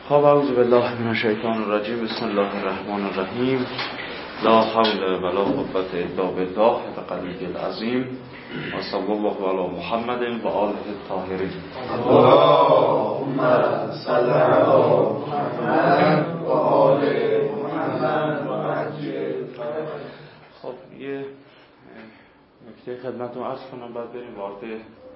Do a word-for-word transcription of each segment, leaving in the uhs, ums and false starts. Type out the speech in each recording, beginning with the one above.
خب اعوذ بالله من الشیطان الرجیم. بسم الله الرحمن الرحیم. لا حول ولا قوة الا بالله العلی العظیم. و صلی الله علی محمد و آله الطاهرین. اللهم صل علی محمد و آل محمد و عجل. خب یه نکته خدمتتون عرض کنم بعد بریم وارد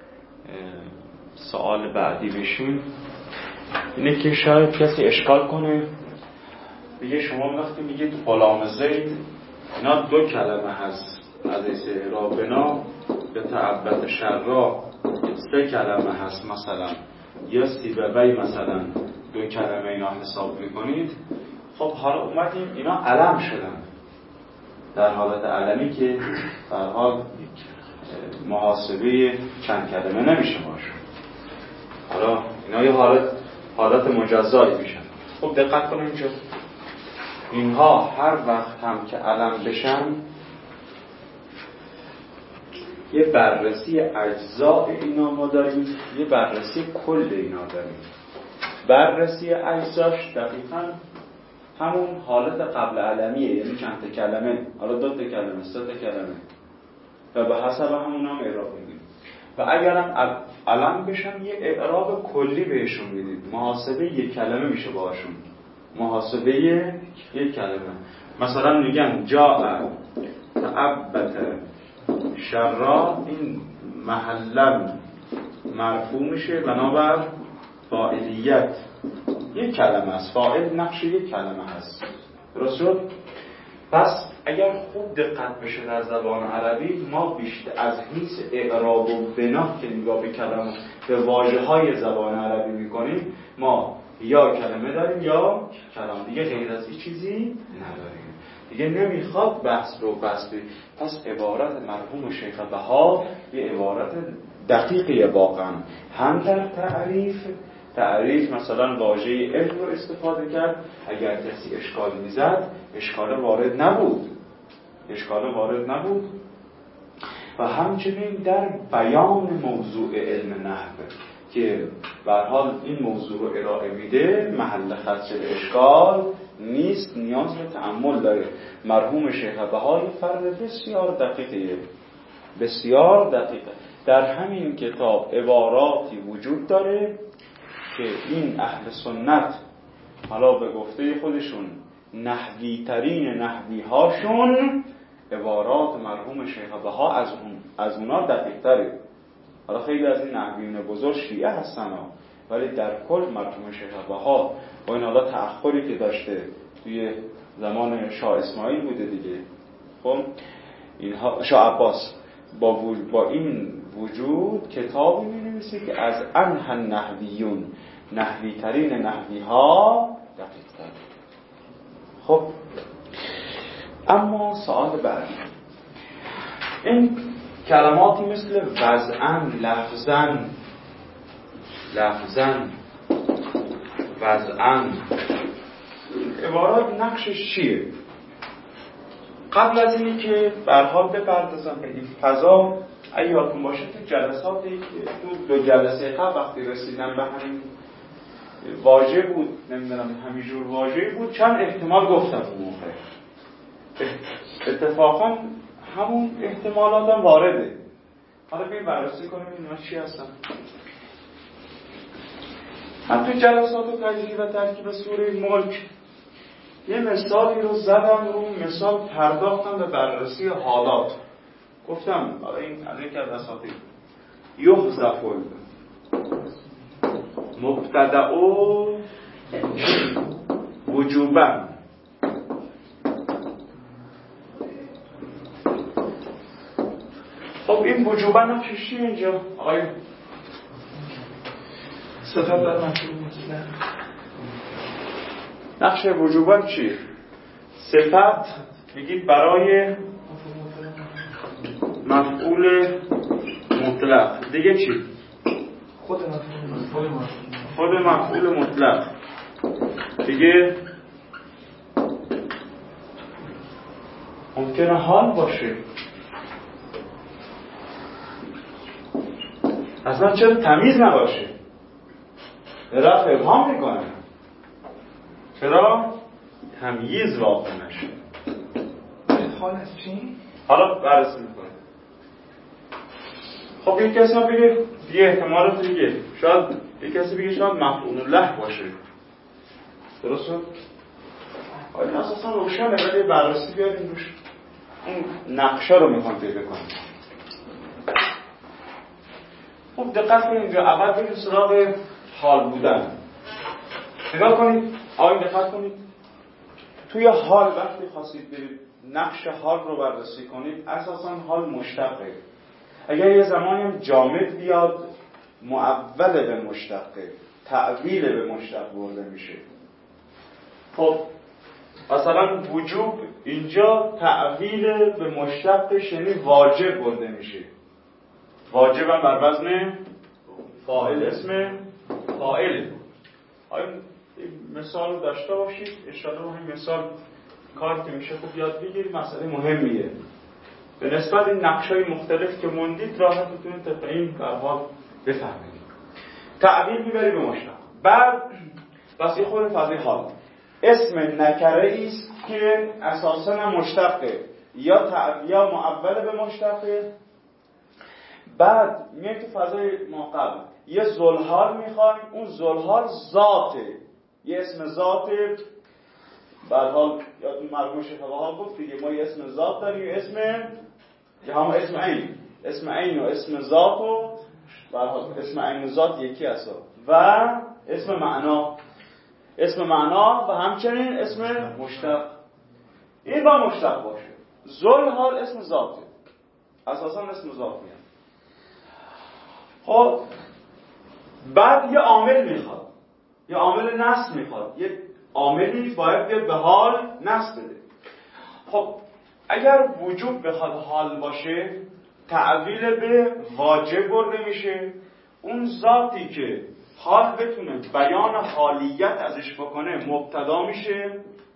سوال بعدی بشیم. اینه که شاید کسی اشکال کنه بگه شما وقتی میگید غلام زید اینا دو کلمه هست، عزیز رابنا یا تعبد شرا سه کلمه هست مثلا، یا سیبوی مثلا دو کلمه اینا حساب میکنید. خب حالا اومدیم اینا علم شدن در حالت علمی که در حال محاسبه چند کلمه نمیشه باشه. حالا اینا یه حالت حالت مجزایی میشن. خب دقت کنیم اینجا اینها هر وقت هم که علم بشن یه بررسی اجزاء اینا ما داریم، یه بررسی کل اینا داریم. بررسی اجزاش دقیقاً همون حالت قبل علمیه، یعنی چند تا کلمه، حالا دو تا کلمه، سه تا کلمه و به حسب همون هم اعراب میدیم. و اگرم علم بشن یه اعراب کلی بهشون میدید، محاسبه یک کلمه میشه باشون، محاسبه یک کلمه. مثلا میگن جاء تعبت شرا، این محلم مرفوع میشه بنابر فاعلیت، یک کلمه است، فاعل نقش یک کلمه هست. درست شد؟ پس اگر خوب دقت بشه در زبان عربی ما بیشتر از حیث اعراب و بنا که نگاه به کلمه به واژه‌های زبان عربی میکنیم، ما یا کلمه داریم یا کلام، دیگه غیر از این چیزی نداریم. دیگه نمیخواد بحث رو بحث بید. پس عبارت مرحوم شیخ بها یه عبارت دقیقیه واقعا، هم در تعریف تعریف مثلا واژه علم رو استفاده کرد، اگر کسی اشکال میزد اشکال وارد نبود اشکال وارد نبود و همچنین در بیان موضوع علم نحو که به هر حال این موضوع رو ارائه میده، محل خدشه اشکال نیست، نیاز به تأمل داره. مرحوم شیخ بهای فرد بسیار دقیقیه، بسیار دقیقه. در همین کتاب عباراتی وجود داره که این اهل سنت حالا به گفته خودشون نحوی ترین نحوی هاشون عبارات مرحوم شیخ بها از اون از اونا دقیق تره. حالا خیلی از این نحویون بزرگ شیعه هستن ها، ولی در کل مرحوم شیخ بها با این حالا تأخری که داشته توی زمان شاه اسماعیل بوده دیگه، خب اینها شاه عباس با, با این وجود کتابی می نویسه که از انح النحویون، نحوی ترین نحوی ها دقیق تر. خب اما سوال بعدی، این کلماتی مثل وضعن، لفظن لفظن وضعن، عبارات نقشش چیه؟ قبل از اینی که به هر حال بپردازم به این فضا، اگه یادتون باشه تو جلساتی که تو دو جلسه قبل وقتی رسیدن به همین واژه بود، نمیدونم همینجور واژه بود، چند احتمال گفتم اون موقع. اتفاقا همون احتمالات هم وارده. حالا بیایید بررسی کنیم اینا چی هستن. من تو جلسات و تجزیه و ترکیب سوره ملک یه مثالی رو زدم، رو مثال پرداختم به بررسی حالات. گفتم حالا این از یک از اساطیر یحذف مبتدأ وجوبا. خب این وجوبا نقشش چیه اینجا؟ آقای صفت بر مفعول مطلق. نقش وجوبا چیه؟ صفت میگید برای مفعول مطلق. دیگه چی؟ خود مفعول مطلق. خود مفعول مطلق. دیگه ممکنه حال باشه. اصلا چرا تمیز نباشه؟ رفع ابهام میکنه. چرا تمییز واقع نشد. حال از چی؟ حالا بررسی میکنه. خب یک کسی هم بگه یه احتمالات دیگه، شاید یک کسی بگه شاید مفعول له باشه. درسته؟ آیا اساسا روشنه، ولی بررسی بیاریم روش این نقشه رو میخوام پیدا کنیم. خب دقت کنید اینجا اول بریم سراغ حال بودن. نگاه کنید، آیا دقت کنید توی حال وقتی خواستید برید نقش حال رو بررسی کنید اساسا حال مشتقه. اگر یه زمانی هم جامد بیاد معول به مشتقه، تعویل به مشتق برده میشه. خب مثلا وجوب اینجا تعویل به مشتقش یعنی واجب برده میشه. واجب هم بر وزن فاعل، اسم فاعل. آیا مثال رو داشته باشید اشاره با این مثال کار که میشه خوب یاد بگیرید، مسئله مهمیه. به نسبت این نقشای مختلف که موندید راحت میتونید طبق این در حال بفهمید. تعویل میبری به مشتق. بعد بس یه خود فضای حال اسم نکره است که اساسا مشتقه یا تعویل یا معول به مشتقه. بعد میاد تو فضای ماقبل یه ذوالحال میخوایم، اون ذوالحال ذاته، یه اسم ذاته. بعد حال یادتون مرحوم شیخ ابوالحال گفت دیگه ما یه اسم ذات داریم، اسم یا هم اسم عین، اسم عین و اسم ذات و بعد اسم عین و ذات یکی هست و اسم معنا، اسم معنا و همچنین اسم مشتق. این با مشتق باشه. ذوالحال اسم ذاته، اساسا اسم ذات میاد. خب بعد یه عامل میخواد، یه عامل نصب میخواد، یه عاملی باید بیاد به حال نصب بده. خب اگر وجوب بخواد حال باشه تعویل به واجب برده میشه. اون ذاتی که حال بتونه بیان حالیت ازش بکنه مبتدا میشه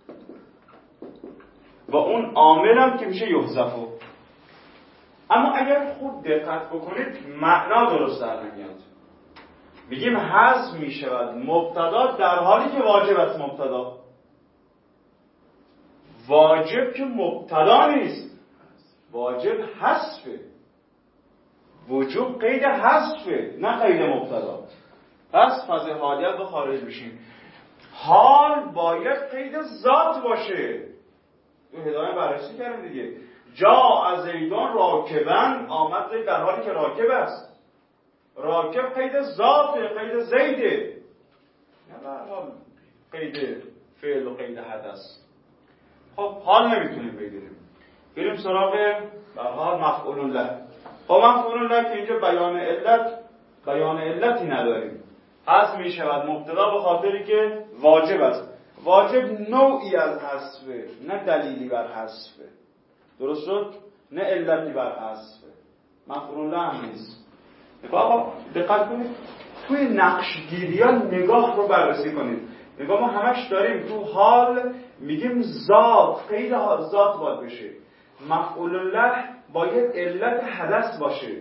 و اون عامل هم که میشه یحذفه. اما اگر خوب دقت بکنید معنا درست در نمیاد. میگیم حذف میشود مبتدا در حالی که واجب است مبتدا. واجب که مبتدا نیست، واجب حذفه. وجوب قید حذفه نه قید مبتدا. پس فاز حالیت رو خارج بشیم. حال باید قید ذات باشه. تو هدایت بررسی کردیم دیگه. جا از زیدان راکبن، آمد زید در حالی که راکب است. راکب قید ذاته، قید زیده، نه در حال قید فعل و قید حدث. خب حال نمیتونیم بگیریم. بریم سراغ در حال مفعول له. خب مفعول له که اینجا بیان علت، بیان علتی نداریم. حذف می شود مبتدا به خاطری که واجب است. واجب نوعی از حذفه نه دلیلی بر حذفه. درست شد؟ نه علتی بر حذفه. مفعول له هم نیست. آقا دقت کنید توی نقشگیریان نگاه رو بررسی کنید. نگاه ما همش داریم تو حال میگیم ذات، قید ذات باید بشه. مفعول له باید علت حدث باشه.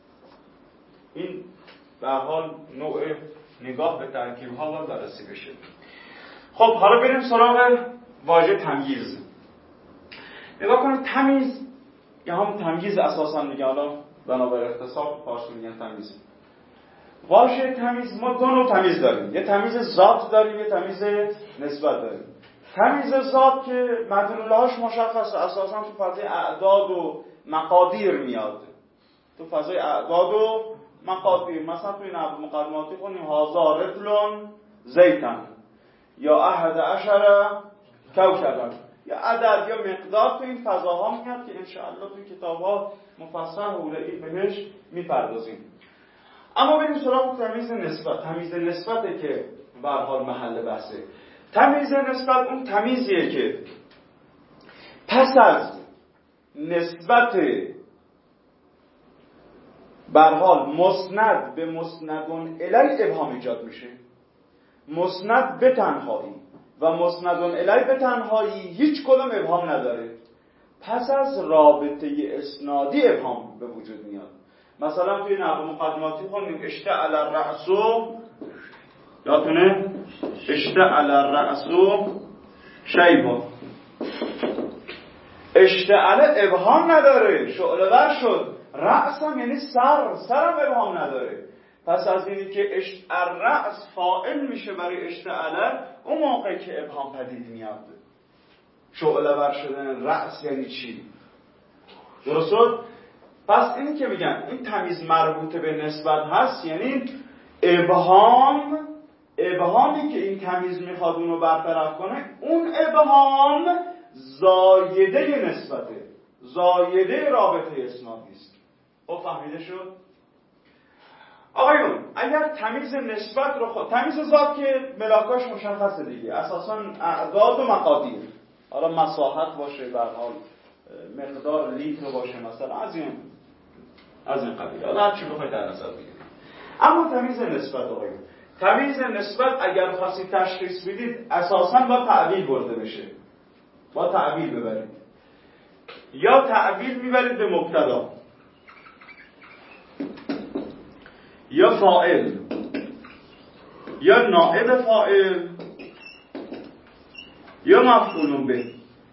این به حال نوع نگاه به ترکیب ها باید بررسی بشه. خب حالا بریم سراغ واژه تمییز. نگاه کنید تمیز یا هم تمییز اساسا میگه، حالا بنابر اختصار فارسی میگن تمییز. واژه تمیز ما دو نوع تمیز داریم. یه تمیز ذات داریم، یه تمیز نسبت داریم. تمیز ذات که مدلولهاش مشخصه، اساسا تو فضای اعداد و مقادیر میاد. تو فضای اعداد و مقادیر مثلا توی نحو مقدماتی خونیم هازا رطلون زیتن یا احد عشر کوکبن، یا عدد یا مقدار تو این فضاها میاد که انشاءالله توی کتاب‌ها مفصل حول بهش میپردازیم. اما بریم سراغ تمیز نسبت. تمیز نسبته که به هر حال محل بحثه. تمیز نسبت اون تمیزیه که پس از نسبت به هر حال مسند به مسندون الی ابهام ایجاد میشه. مسند به تنهایی و مسندون الی به تنهایی هیچ کدوم ابهام نداره. پس از رابطه اسنادی ابهام به وجود میاد. مثلا توی نحو مقدماتی خوندیم اشتعل الرأس، یادتونه اشتعل الرأس شیبان. اشتعل ابهام نداره، شعله ور شد. رأس هم یعنی سر، سرم ابهام نداره. پس از اینی که اشت... الرأس فاعل میشه برای اشتعل، اون موقع که ابهام پدید میاد. شعله ور شدن رأس یعنی چی؟ درست شد؟ پس اینی که میگن این تمیز مربوط به نسبت هست، یعنی ابهام، ابهامی که این تمیز میخواد اونو برطرف کنه، اون ابهام زایده نسبته، زایده رابطه اسنادی است. خب فهمیده شد؟ آقایون اگر تمیز نسبت رو خود، تمیز ذات که ملاکاش مشخصه دیگه، اساساً اعداد و مقادیر، حالا مساحت باشه، به هر حال مقدار لیتر باشه مثلا، از این از این قبیل، حالا هر چی بخواید در نظر بگیرید. اما تمیز نسبت آقایون، تمیز نسبت اگر خواستید تشخیص بدید اساساً با تعبیل برده بشه، با تعبیل ببرید. یا تعبیل میبرید به مبتدا، یا فاعل، یا نائب فاعل، یا مفعول به.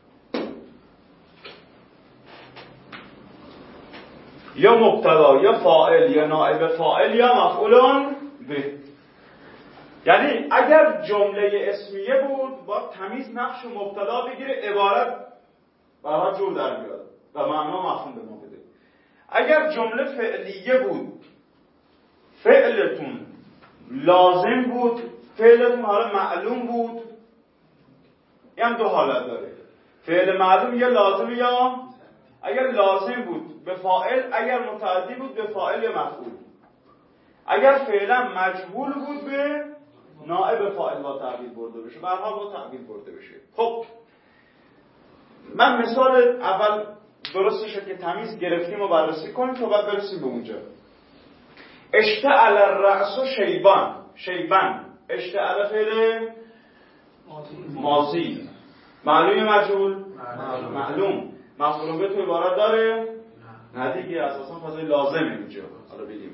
یا مبتدا، یا فاعل، یا نائب فاعل، یا مفعول به. یعنی اگر جمله اسمیه بود با تمیز نقش مبتدا بگیره، عبارت برای جور در بیاد و معنا مفهوم به ما بده. اگر جمله فعلیه بود، فعلتون لازم بود، فعلتون حالا معلوم بود، این هم دو حالت داره. فعل معلوم یا لازم، یا اگر لازم بود به فاعل، اگر متعدی بود به فاعل یا مفعول. اگر فعلا مجهول بود به نائب فاعل با تعبیل برده بشه، به هر حال با تعبیل برده بشه. خب من مثال اول درستشه که تمیز گرفتیم و بررسی کنیم تا بعد برسیم به اونجا. اشتعل الرأس شیبان، شیبان اشتعل فعل ماضی، معلوم مجهول معلوم, معلوم. مفعول به تو عبارت داره؟ نه دیگه، اساسا فاضل لازمه اینجا. حالا بگیم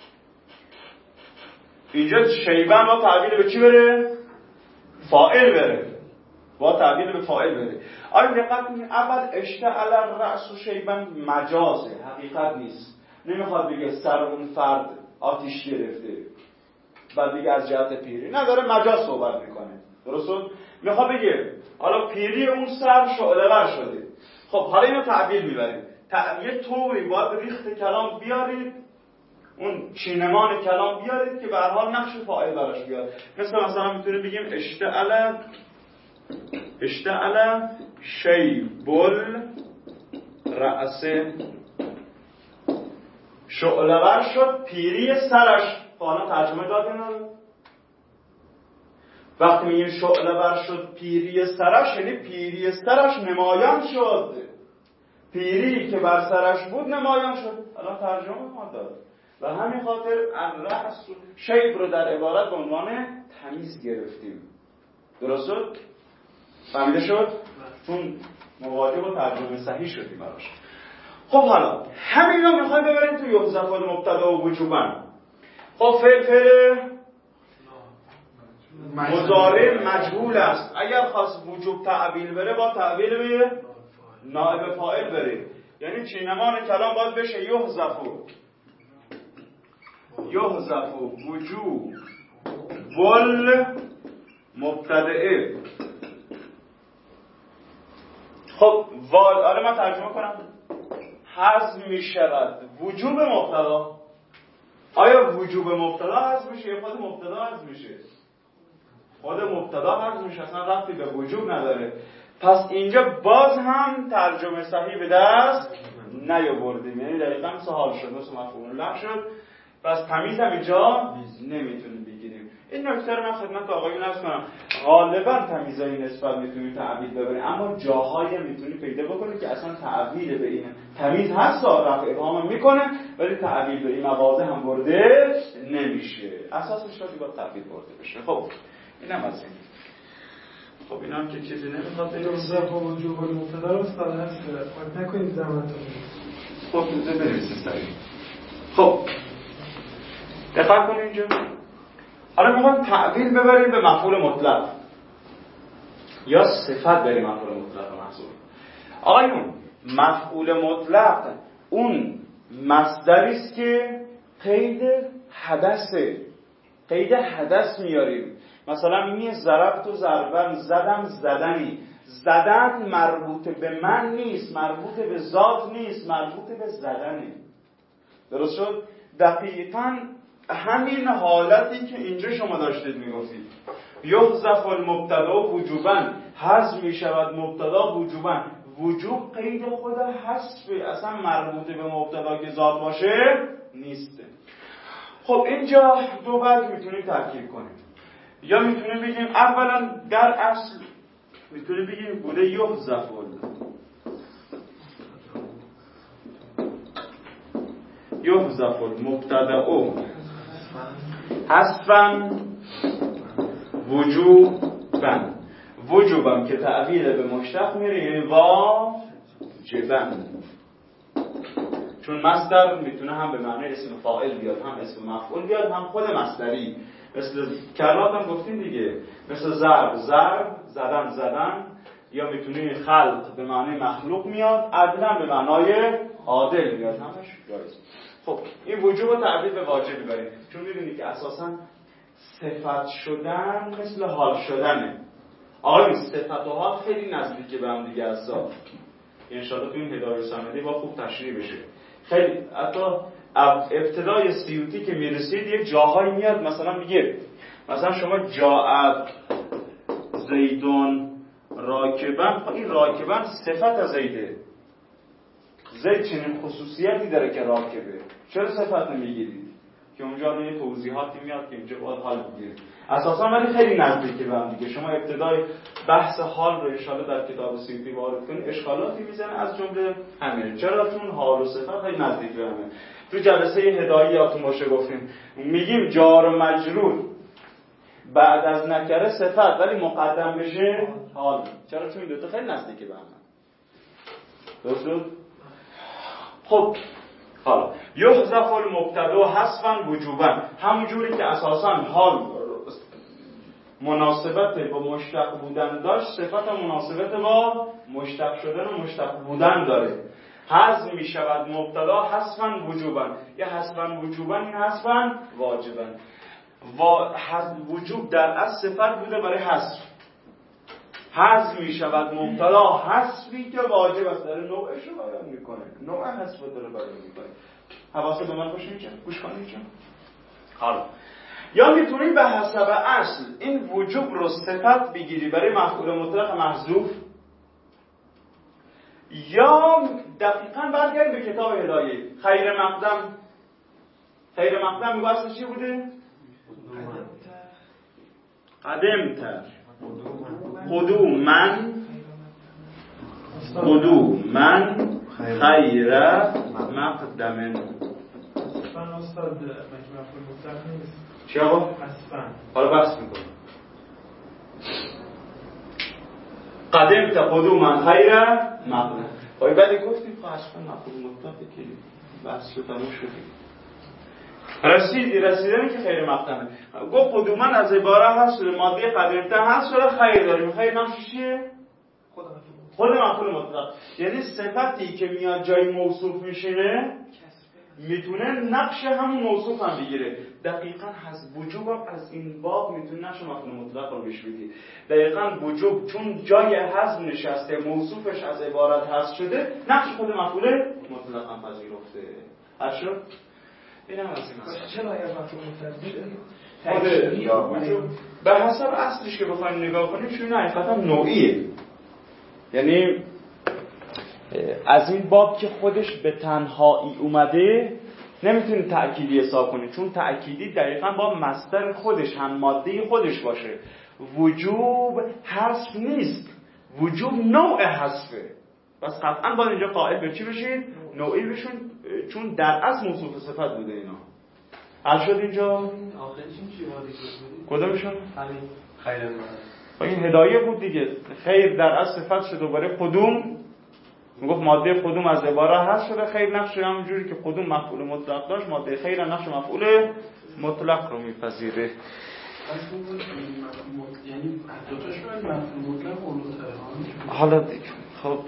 اینجا شیبان با تعبیر به چی بره؟ فاعل بره، با تعبیر به فاعل بره. آیا دقت کنید اول اشتعل الرأس شیبان مجازه، حقیقت نیست. نمیخواد بگه سر اون فرد آتیش گرفته بعد دیگه از جهت پیری نداره، مجاز صحبت میکنه. درسته؟ میخواد بگه حالا پیری اون سر شعله ور شده. خب حالا اینو تعبیر میبرید، یه طوری باید ریخت کلام بیارید، اون چینمان کلام بیارید که به هر حال نقش فاعل براش بیاد. مثل مثلا میتونیم بگیم اشتعل اشتعل شیبل رأس، شعله ور شد پیری سرش. حالا ترجمه دادیم نداره؟ وقتی میگیم شعله ور شد پیری سرش، یعنی پیری سرش نمایان شد، پیری که بر سرش بود نمایان شد. الان ترجمه ما داد و همین خاطر الرأس شیب رو در عبارت به عنوان تمیز گرفتیم. درست شد؟ فهمیده شد؟ چون مواجه با ترجمه صحیح شدیم براش. خب حالا همین رو میخوایم ببریم تو یحذف المبتدا و وجوبا. خب فعل فعل مضارع مجهول است، اگر خواست وجوب تعبیل بره با تعبیل به نائب فاعل بره، یعنی چینمان کلام باید بشه یحذف یحذف وجوب ول مبتدئ. خب آره من ترجمه کنم. حذف میشود وجوب مبتدا. آیا وجوب مبتدا حذف میشه یا خود مبتدا حذف میشه؟ خود مبتدا حذف میشه، اصلا ربطی به وجوب نداره. پس اینجا باز هم ترجمه صحیح به دست نیاوردیم، یعنی دقیقاً مثل حال شد، مثل مفهوم له شد. پس تمیز هم اینجا نمیتونیم بگیریم. این نکته رو من خدمت آقایون عرض کنم. غالبا تمیزای نسبت میتونید تعبیر ببرید، اما جاهایی میتونید پیدا بکنید که اصلا تعبیر به این تمیز هست، رفع ابهام میکنه ولی تعبیر به این مواضع هم برده نمیشه. اساسش شاید با تعبیر برده بشه. خب اینم از این. خب اینم که چیزی نمیخواد بگم. یحذف وجوب المبتدا رو استاد هست خود نکنید زحمت. خب بذار بنویسید سریع. خب دقت کنید اینجا. حالا میخوام تعبیر ببریم به مفعول مطلق. یا صفت بریم مفعول مطلق محذوف. آقایون مفعول مطلق اون مصدری است که قید حدثه، قید حدث میاریم. مثلا میگه ضربت و ضربن، زدم زدنی. زدن مربوط به من نیست، مربوط به ذات نیست، مربوط به زدنه. درست شد؟ دقیقاً همین حالتی که اینجا شما داشتید میگفتید یحذف المبتدا وجوباً، حذف میشود مبتدا وجوباً. وجوب قید خود حذف، اصلا مربوط به مبتدا که ذات باشه نیست. خب اینجا دو وجه میتونیم ترکیب کنیم. یا میتونیم بگیم اولا در اصل میتونیم بگیم بوده یحذف یحذف المبتدا حذفاً وجوباً. وجوباً که تعبیر به مشتق میره یعنی واجباً، چون مصدر میتونه هم به معنی اسم فاعل بیاد، هم اسم مفعول بیاد، هم خود مصدری. مثل کلمات هم گفتیم دیگه، مثل ضرب ضرب، زدن زدن، یا میتونه خلق به معنی مخلوق میاد، عدلا به معنای عادل میاد، همش جایز. خب این وجوب رو تعبیر به واجب میبریم، چون میبینید که اساساً صفت شدن مثل حال شدنه. آقای صفت و حال خیلی نزدیکه به هم دیگه هستن. انشاءالله تو این هدایه سمدی با خوب تشریح بشه. خیلی حتی ابتدای سیوطی که میرسید یه جاهایی میاد مثلا میگه مثلا شما جاء زیدون راکبن، این راکبن صفت از زیده. زید چنین خصوصیتی داره که راکبه، چرا صفت نمیگیرید؟ که اونجا یه توضیحاتی میاد که اینجا باید حال بگیرید. اساسا ولی خیلی نزدیکه به هم دیگه. شما ابتدای بحث حال رو انشاءالله در کتاب سیوطی وارد کنید اشکالاتی میزنه، از جمله همین. چرا؟ چون حال و صفت خیلی نزدیک به همه. تو جلسه هدایه یادتون باشه گفتیم میگیم جار و مجرور بعد از نکره صفت ولی مقدم بشه حال. چرا؟ چون این دو تا خیلی نزدیکه به هم. درست؟ خب حالا یحذف المبتدا حذفاً وجوباً، همونجوری که اساساً حال مناسبت با مشتق بودن داشت، صفت مناسبت با مشتق شدن و مشتق بودن داره. حذف می شود مبتدا حذفاً وجوباً، یا حذفاً وجوباً این حذفاً واجباً. و وجوب در اصل صفت بوده برای حذف. حذف می شود مبتدا حذفی که واجب است، داره نوعش رو بیان میکنه، نوع حذف داره بیان میکنه. حواست به من باشه اینجا، گوش کنید اینجا. حالا یا میتونی به حسب اصل این وجوب رو صفت بگیری برای مفعول مطلق محذوف، یا دقیقاً برگردیم به کتاب هدایه. خیر مقدم، خیر مقدم میگه اصل چی بوده؟ قدمتر خدو من خدو من خیر مقدمن. من استاد مجموعه مفعول مطلق نیست. چی آقا؟ اصلا حالا بحث میکنم. قدمت خدو من خیر مقدم. وای بعدی گفتیم خب اصلا مفعول مطلقه که بحث رو تموم شدیم. رسیدی رسیدنی که خیر مقدمه. گفت خدومن از عباره هست ماده قدمت هست شده خیر داریم. خیر نقش چیه؟ خود مفعول مطلق. یعنی صفتی که میاد جای موصوف میشینه میتونه نقش همون موصوف هم بگیره. دقیقاً هست وجوب هم از این باب میتونه نقش مفعول مطلق رو بهش بدی. دقیقاً وجوب چون جای حذف نشسته موصوفش از عبارت حذف شده، نقش خود مفعول مطلق هم پذیرفته. هشو این هم از این هست. چرا یا مفعول مطلق خود یا وجوب به حسب اصلش که بخوایم نگاه کنیم چون حقیقتا نوعیه. یعنی از این باب که خودش به تنهایی اومده نمیتونی تأکیدی حساب کنی، چون تأکیدی دقیقاً با مصدر خودش هم ماده خودش باشه. وجوب حذف نیست، وجوب نوع حذفه. بس قطعاً باید اینجا قائل به چی بشید؟ نوعی بشون، چون در اصل موصوف صفت بوده اینا. حل شد اینجا؟ آخرش این چی وادی بود؟ کدومشون؟ همین خیر من. این هدایه بود دیگه. خیر در اصل صفت شد دوباره قدوم میگفت ماده قدوم از عباره هست شده خیر نقش همونجوری که قدوم مفعول مطلق داشت ماده خیر نقش مفعول مطلق رو میپذیره. یعنی دو تاش باید مفهوم مطلق اولوتره. حالا دیگه خب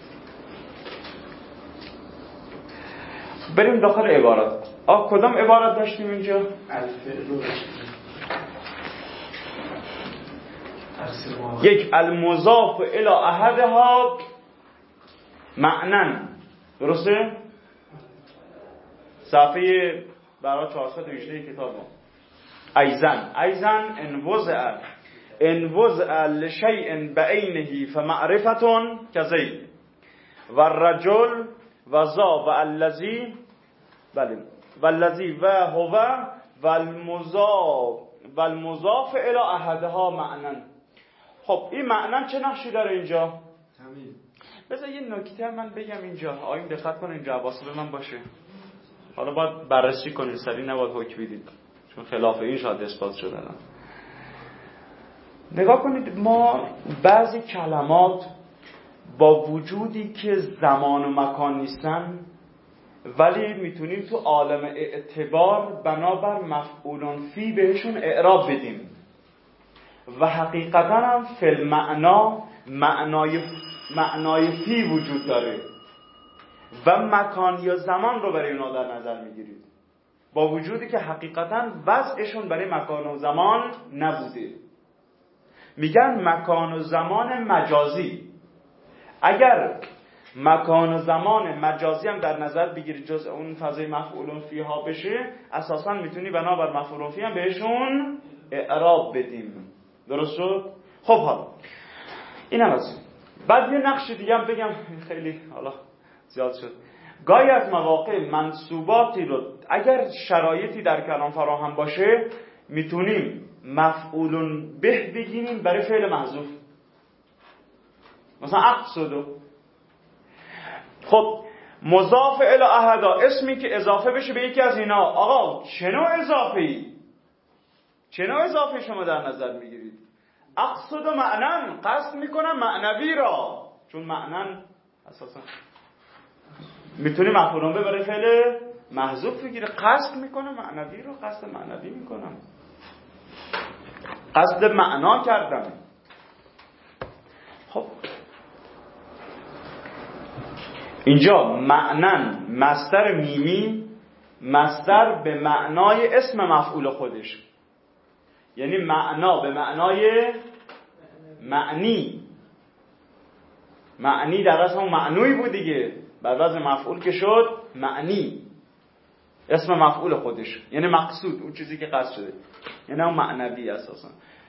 بریم داخل عبارات. آه کدام عبارت داشتیم اینجا؟ الفعل رو یک المضاف الی احدها معنن، درسته؟ صفحه برای چهارصد و هجده کتاب ما. ایزن ایزن انوزع انوزع لشیء بعینه فمعرفتون کزید و الرجل و ذا و الذی بله و الذی و هو و المضاف و المضاف الی احدها معنن. خب این معنن چه نقشی داره اینجا؟ تمیز. بذار یه نکته من بگم اینجا، آقایون دقت کنین اینجا حواستون من باشه. حالا باید بررسی کنین، سری نباید حکم بدید چون خلاف این شاید اثبات شده. نگاه کنید، ما بعضی کلمات با وجودی که زمان و مکان نیستن ولی میتونیم تو عالم اعتبار بنابر مفعولون فی بهشون اعراب بدیم و حقیقتا هم فی المعنا معنای معنای فی وجود داره و مکان یا زمان رو برای اونا در نظر میگیرید با وجودی که حقیقتا وضعشون برای مکان و زمان نبوده. میگن مکان و زمان مجازی. اگر مکان و زمان مجازی هم در نظر بگیری جز اون فضای مفعولون فیها بشه، اساسا میتونی بنابر مفعولون فی هم بهشون اعراب بدیم. درست شد؟ خب حالا این هم از بعد یه نقش دیگه هم بگم، خیلی حالا زیاد شد. گاهی از مواقع منصوباتی رو اگر شرایطی در کلام فراهم باشه میتونیم مفعولون به بگیریم برای فعل محذوف، مثلا اقصدو. خب مضاف الی احدا اسمی که اضافه بشه به یکی از اینا، آقا چه نوع اضافه‌ای چه نوع اضافه شما در نظر میگیرید؟ اقصد معنن، قصد میکنم معنوی را، چون معنن اساسا میتونی مفعولون به برای فعل محذوف بگیره. قصد میکنم معنوی رو، قصد معنوی میکنم، قصد معنا کردم. خب اینجا معنن مصدر میمی، مصدر به معنای اسم مفعول خودش، یعنی معنا به معنای معنی. معنی در اصل هم معنوی بود دیگه، بعد از مفعول که شد معنی، اسم مفعول خودش یعنی مقصود، اون چیزی که قصد شده، یعنی اون معنوی اساسا.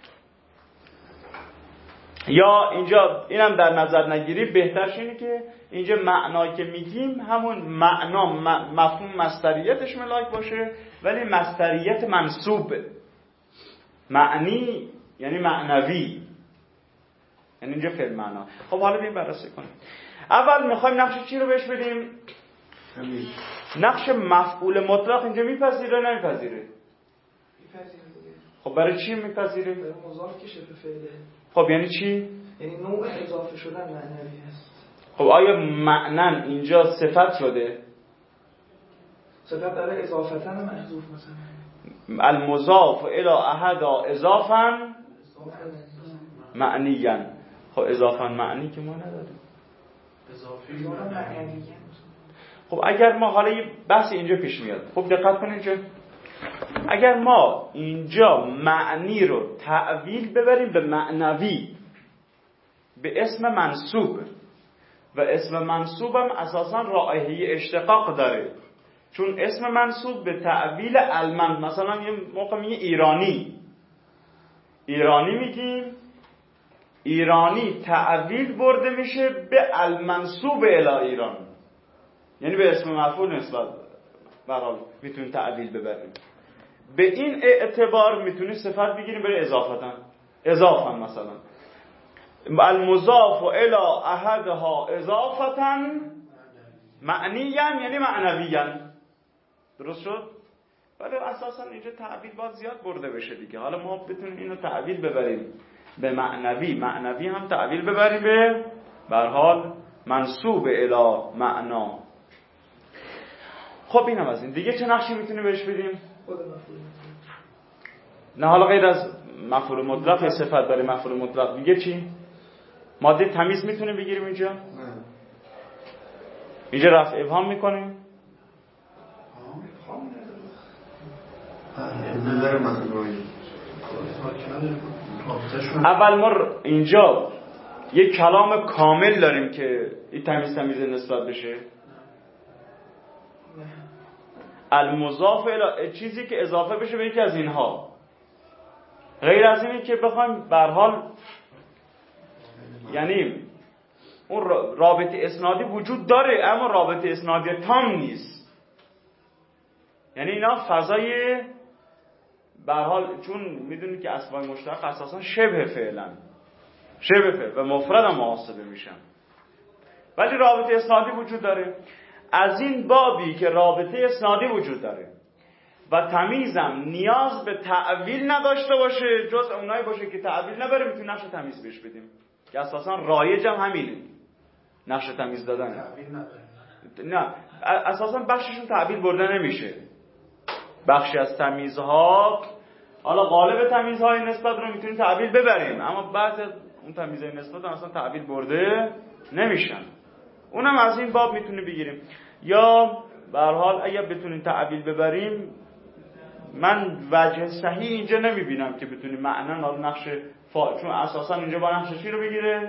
یا اینجا اینم در نظر نگیری، بهترش اینه که اینجا معنا که میگیم همون معنا مفهوم مصدریتش ملاک باشه ولی مصدریت منصوب، معنی یعنی معنوی، یعنی اینجا فعل معنا. خب حالا ببین بررسی کنیم. اول میخوایم نقش چی رو بهش بدیم؟ نقش مفعول مطلق اینجا میپذیره نمیپذیره؟ میپذیره. خب برای چی میپذیره؟ برای مضاف که شبه فعله. خب یعنی چی؟ یعنی نوع اضافه شدن معنوی هست. خب آیا معنن اینجا صفت شده؟ صفت برای اضافتن محذوف مثلا المضاف الی احدا اضافا معنیاً. خب اضافا معنی که ما نداریم. اضافی معنی. خب اگر ما حالا یه بحث اینجا پیش میاد، خب دقت کن اینجا، اگر ما اینجا معنی رو تعویل ببریم به معنوی به اسم منصوب و اسم منصوب هم اساسا رائحه اشتقاق داره، چون اسم منصوب به تعویل المن، مثلا یه موقع میگه ایرانی، ایرانی میگیم، ایرانی تعویل برده میشه به المنصوب الی ایران، یعنی به اسم مفعول نسبت برحال میتونیم تعویل ببریم. به این اعتبار میتونیم صفت بگیریم برای اضافتن، اضافن مثلا المضاف الی احدها اضافتن معنیاً یعنی معنویاً. درست شد؟ ولی اساساً اینجا تعویل باید زیاد برده بشه دیگه. حالا ما بتونیم اینو تعویل ببریم به معنوی، معنوی هم تعویل ببریم به برحال منصوب الی معنا. خب اینم از این دیگه. چه نقشی میتونیم بهش بدیم؟ خود مفعول. نه حالا غیر از مفعول مطلق یا صفت برای مفعول مطلق دیگه چی؟ ماده تمیز میتونه بگیریم اینجا؟ نه. اینجا رفع ابهام میکنیم؟ اول ما اینجا یک کلام کامل داریم که این تمیز تمیز نسبت بشه. المضاف الی چیزی که اضافه بشه به یکی از اینها. غیر از اینی که بخوایم به هر حال یعنی اون رابطه اسنادی وجود داره اما رابطه اسنادی تام نیست. یعنی اینا فضای به هر حال چون میدونید که اسماء مشتق اساسا شبه فعلا شبه فعل و مفرد هم محاسبه میشن ولی رابطه اسنادی وجود داره. از این بابی که رابطه اسنادی وجود داره و تمیزم نیاز به تعویل نداشته باشه جز اونایی باشه که تعویل نبره میتونیم نقش تمیز بهش بدیم که اساسا رایج هم همینه نقش تمیز دادن. نه اساسا بخششون تعویل برده نمیشه. بخشی از تمیزها حالا غالب تمیزهای نسبت رو میتونیم تعویل ببریم اما بعضی از اون تمیزهای نسبت اصلا تعویل برده نمیشن. اونم از این باب میتونیم بگیریم. یا به هر حال اگر بتونیم تعویل ببریم من وجه صحیح اینجا نمیبینم که بتونیم معنا نقش فاعل چون اساسا اینجا با نقش چی رو بگیره؟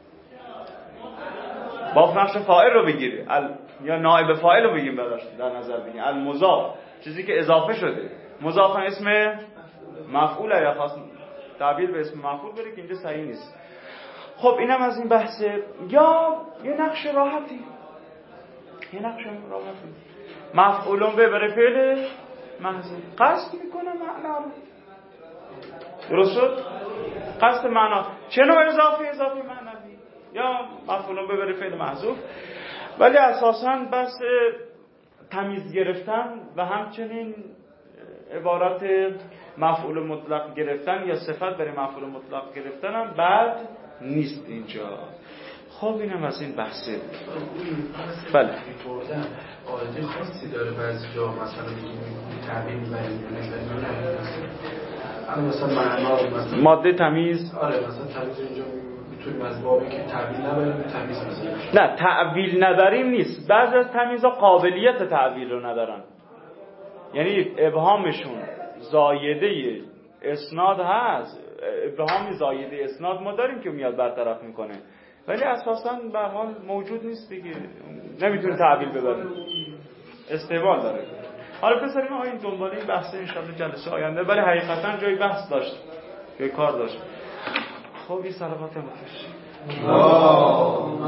با نقش فاعل رو بگیره ال... یا نائب فاعل رو بگیم براش در نظر بگیریم. المضاف چیزی که اضافه شده مضاف اسم مفعول یا خاص تعبیر به اسم مفعول بره که اینجا صحیح نیست. خب اینم از این بحثه. یا یه نقش راحتی یه نقش راحتی مفعولون به بره فعل محذوف قصد میکنه معنا رو درست شد؟ قصد معنا چه نوع اضافه اضافه معنوی یا مفعولون به بره فعل محذوف ولی اساساً بس تمیز گرفتن و همچنین عبارت مفعول مطلق گرفتن یا صفت برای مفعول مطلق گرفتن هم بد نیست اینجا. خب اینم از این بحثه. بله قاعده خاصی داره بعضی جا مثلا میگیم تعبیر می‌بریم اما مثلا معنا مثلا ماده تمیز آره مثلا تمیز اینجا میتونیم از بابی که تعبیر نبریم تمیز بزنیم. نه تعبیر نداریم نیست. بعضی از تمیزها قابلیت تعبیر رو ندارن یعنی ابهامشون زایده اسناد هست. ابهام زایده اسناد ما داریم که میاد برطرف میکنه ولی اساساً به هر حال موجود نیست دیگه نمیتونه تعبیر ببره استعمال داره. حالا بذاریم آقا این دنباله این بحث ان شاء الله جلسه آینده ولی حقیقتا جای بحث داشت جای کار داشت. خب این صلوات هم بکش